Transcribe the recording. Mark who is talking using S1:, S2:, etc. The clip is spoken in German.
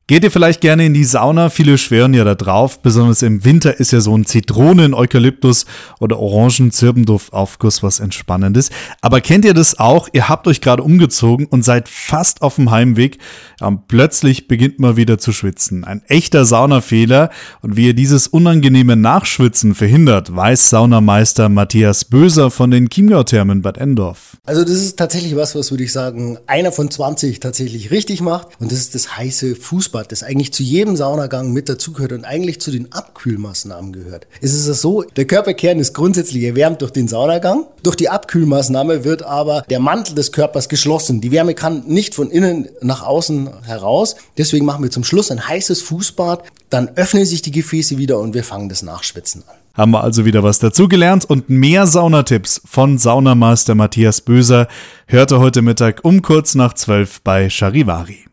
S1: Geht ihr vielleicht gerne in die Sauna? Viele schwören ja da drauf. Besonders im Winter ist ja so ein Zitronen-, Eukalyptus- oder Orangen-Zirbenduft-Aufguss was Entspannendes. Aber kennt ihr das auch? Ihr habt euch gerade umgezogen und seid fast auf dem Heimweg. Und plötzlich beginnt man wieder zu schwitzen. Ein echter Saunafehler. Und wie ihr dieses unangenehme Nachschwitzen verhindert, weiß Saunameister Matthias Böser von den Chiemgau-Thermen Bad Endorf.
S2: Also das ist tatsächlich was würde ich sagen, einer von 20 tatsächlich richtig macht. Und das ist das heiße Fußbad, das eigentlich zu jedem Saunagang mit dazugehört und eigentlich zu den Abkühlmaßnahmen gehört. Es ist so, der Körperkern ist grundsätzlich erwärmt durch den Saunagang. Durch die Abkühlmaßnahme wird aber der Mantel des Körpers geschlossen. Die Wärme kann nicht von innen nach außen heraus. Deswegen machen wir zum Schluss ein heißes Fußbad. Dann öffnen sich die Gefäße wieder und wir fangen das Nachschwitzen an.
S1: Haben wir also wieder was dazugelernt und mehr Saunatipps von Saunameister Matthias Böser hört ihr heute Mittag um kurz nach 12 bei Charivari.